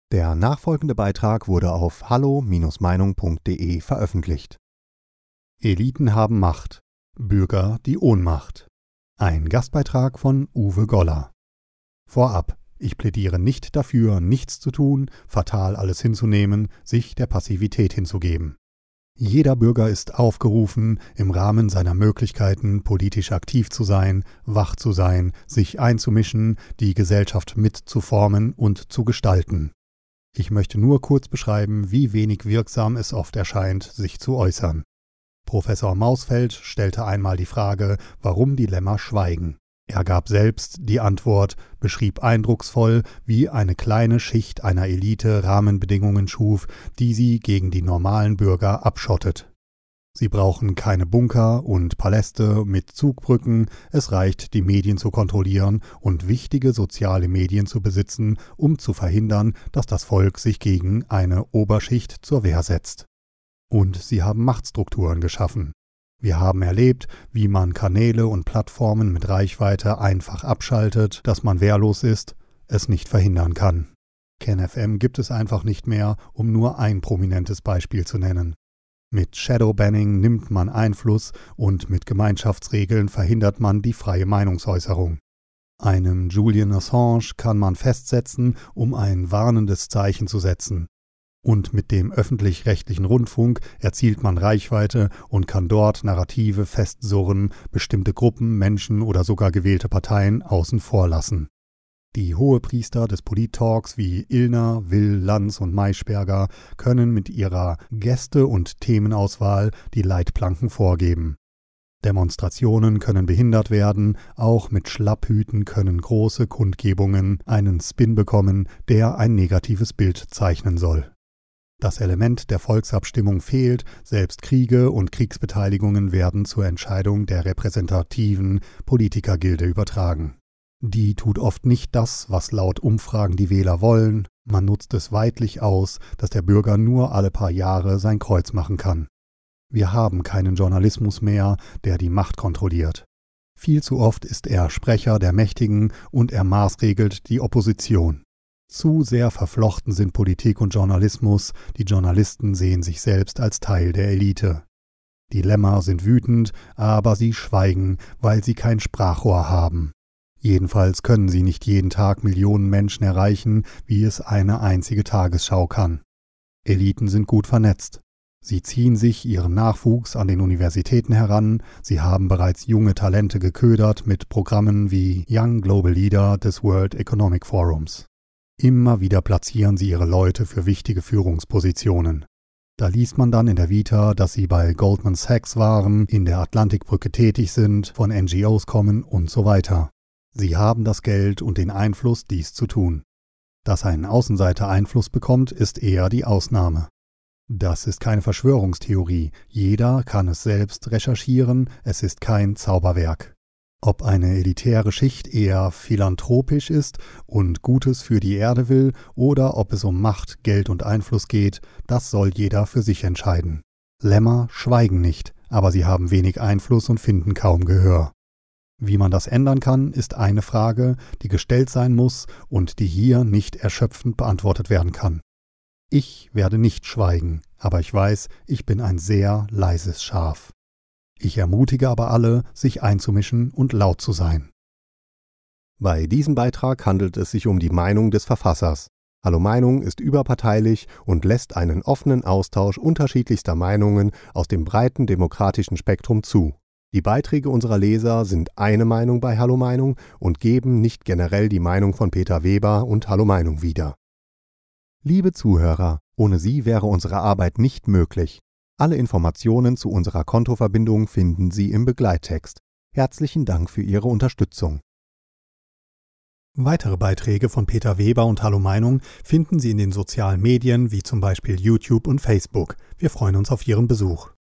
Der nachfolgende Beitrag wurde auf hallo-meinung.de veröffentlicht. Eliten haben Macht, Bürger die Ohnmacht. Ein Gastbeitrag von Uwe Goller. Vorab, ich plädiere nicht dafür, nichts zu tun, fatal alles hinzunehmen, sich der Passivität hinzugeben. Jeder Bürger ist aufgerufen, im Rahmen seiner Möglichkeiten politisch aktiv zu sein, wach zu sein, sich einzumischen, die Gesellschaft mitzuformen und zu gestalten. Ich möchte nur kurz beschreiben, wie wenig wirksam es oft erscheint, sich zu äußern. Professor Mausfeld stellte einmal die Frage, warum die Lämmer schweigen. Er gab selbst die Antwort, beschrieb eindrucksvoll, wie eine kleine Schicht einer Elite Rahmenbedingungen schuf, die sie gegen die normalen Bürger abschottet. Sie brauchen keine Bunker und Paläste mit Zugbrücken, es reicht, die Medien zu kontrollieren und wichtige soziale Medien zu besitzen, um zu verhindern, dass das Volk sich gegen eine Oberschicht zur Wehr setzt. Und sie haben Machtstrukturen geschaffen. Wir haben erlebt, wie man Kanäle und Plattformen mit Reichweite einfach abschaltet, dass man wehrlos ist, es nicht verhindern kann. KenFM gibt es einfach nicht mehr, um nur ein prominentes Beispiel zu nennen. Mit Shadowbanning nimmt man Einfluss und mit Gemeinschaftsregeln verhindert man die freie Meinungsäußerung. Einem Julian Assange kann man festsetzen, um ein warnendes Zeichen zu setzen. Und mit dem öffentlich-rechtlichen Rundfunk erzielt man Reichweite und kann dort Narrative festsurren, bestimmte Gruppen, Menschen oder sogar gewählte Parteien außen vor lassen. Die Hohepriester des Polit-Talks wie Illner, Will, Lanz und Maischberger können mit ihrer Gäste- und Themenauswahl die Leitplanken vorgeben. Demonstrationen können behindert werden, auch mit Schlapphüten können große Kundgebungen einen Spin bekommen, der ein negatives Bild zeichnen soll. Das Element der Volksabstimmung fehlt, selbst Kriege und Kriegsbeteiligungen werden zur Entscheidung der repräsentativen Politikergilde übertragen. Die tut oft nicht das, was laut Umfragen die Wähler wollen, man nutzt es weidlich aus, dass der Bürger nur alle paar Jahre sein Kreuz machen kann. Wir haben keinen Journalismus mehr, der die Macht kontrolliert. Viel zu oft ist er Sprecher der Mächtigen und er maßregelt die Opposition. Zu sehr verflochten sind Politik und Journalismus, die Journalisten sehen sich selbst als Teil der Elite. Die Lämmer sind wütend, aber sie schweigen, weil sie kein Sprachrohr haben. Jedenfalls können sie nicht jeden Tag Millionen Menschen erreichen, wie es eine einzige Tagesschau kann. Eliten sind gut vernetzt. Sie ziehen sich ihren Nachwuchs an den Universitäten heran, sie haben bereits junge Talente geködert mit Programmen wie Young Global Leader des World Economic Forums. Immer wieder platzieren sie ihre Leute für wichtige Führungspositionen. Da liest man dann in der Vita, dass sie bei Goldman Sachs waren, in der Atlantikbrücke tätig sind, von NGOs kommen und so weiter. Sie haben das Geld und den Einfluss, dies zu tun. Dass ein Außenseiter Einfluss bekommt, ist eher die Ausnahme. Das ist keine Verschwörungstheorie, jeder kann es selbst recherchieren, es ist kein Zauberwerk. Ob eine elitäre Schicht eher philanthropisch ist und Gutes für die Erde will oder ob es um Macht, Geld und Einfluss geht, das soll jeder für sich entscheiden. Lämmer schweigen nicht, aber sie haben wenig Einfluss und finden kaum Gehör. Wie man das ändern kann, ist eine Frage, die gestellt sein muss und die hier nicht erschöpfend beantwortet werden kann. Ich werde nicht schweigen, aber ich weiß, ich bin ein sehr leises Schaf. Ich ermutige aber alle, sich einzumischen und laut zu sein. Bei diesem Beitrag handelt es sich um die Meinung des Verfassers. Hallo Meinung ist überparteilich und lässt einen offenen Austausch unterschiedlichster Meinungen aus dem breiten demokratischen Spektrum zu. Die Beiträge unserer Leser sind eine Meinung bei Hallo Meinung und geben nicht generell die Meinung von Peter Weber und Hallo Meinung wieder. Liebe Zuhörer, ohne Sie wäre unsere Arbeit nicht möglich. Alle Informationen zu unserer Kontoverbindung finden Sie im Begleittext. Herzlichen Dank für Ihre Unterstützung. Weitere Beiträge von Peter Weber und Hallo Meinung finden Sie in den sozialen Medien wie zum Beispiel YouTube und Facebook. Wir freuen uns auf Ihren Besuch.